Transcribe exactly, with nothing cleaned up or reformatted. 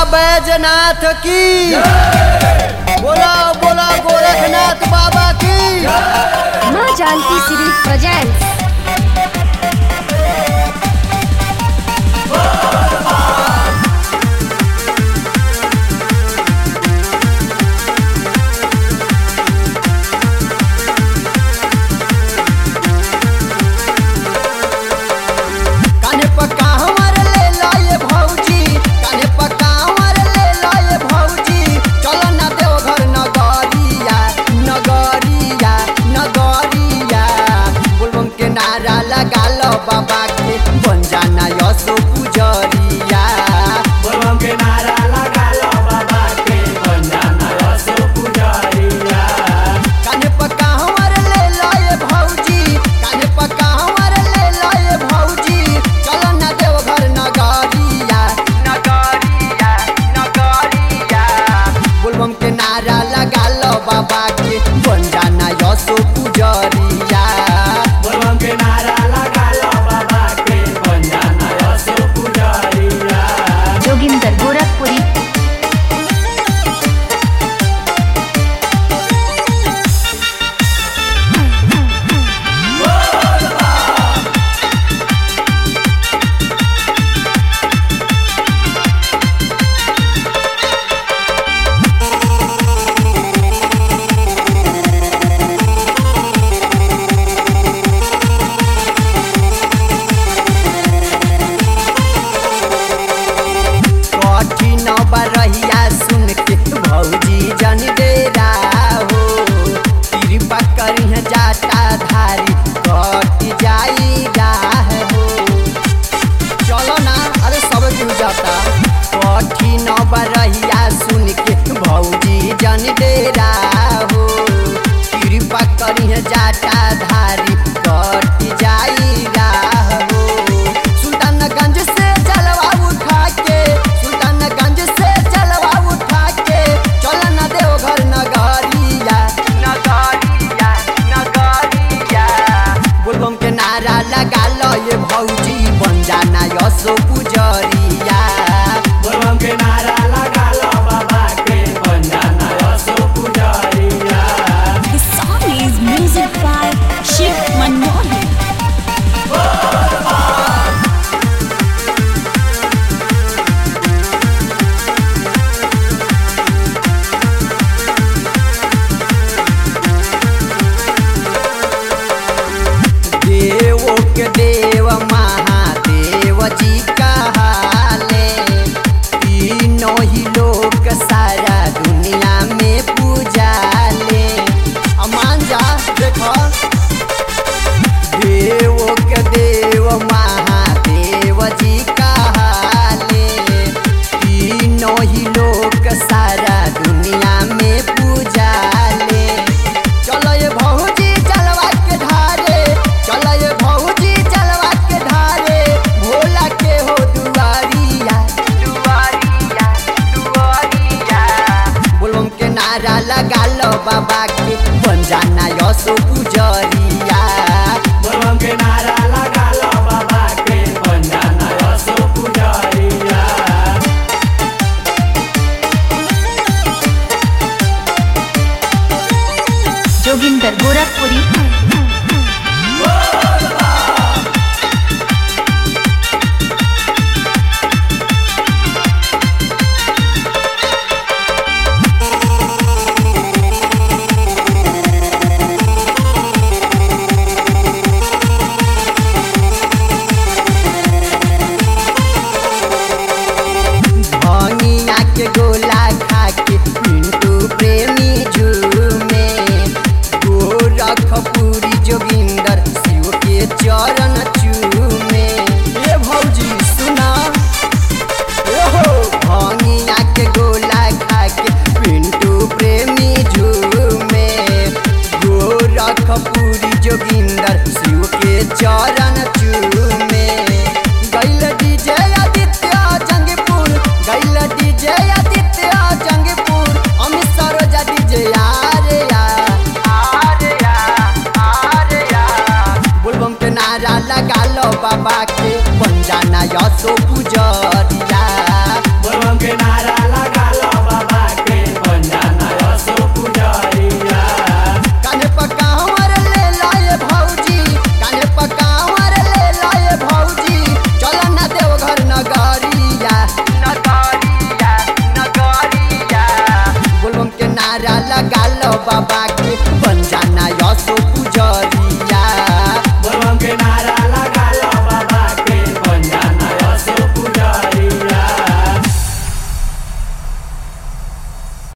बैजनाथ की बोला बोला गोरखनाथ बाबा की। माँ जानकी सीरीज प्रेजेंट्स। बाबा के बन जाना यसो पुजरिया, बोलबम के नारा लगा लो बाबा के बन जाना यसो पुजरिया। कान्हे पक्का हमर ले लाए भौजी, कान्हे पक्का हमर ले लाए भौजी, चलो ना देवघर नगरिया नगरिया नगरिया। बोलबम के नारा लगा लो बाबा के बन जाना यसो पुजरिया, बोलबम के नारा लगा लो बाबा के बन जाना यसो पुजरिया। जोगिंदर गोरखपुरी। बरहिया सुन के भौजी जन डेरा हो, कृपा करिह जाटा धारी कट जाई राह हो। चलो ना, अरे सब जुड़ जाता। कठिन बरहिया सुन के भौजी जन डेरा हो, कृपा करिह जाटा धारी कट जाई राह हो। सुल्तानगंज से जलवा उठा के, सुल्तानगंज से जलवा उठा के, चल ना देवघर नगरिया नगरिया नगरिया। बोलबम के नारा लगा लो ये भौजी बन जाना यसो पुजरिया।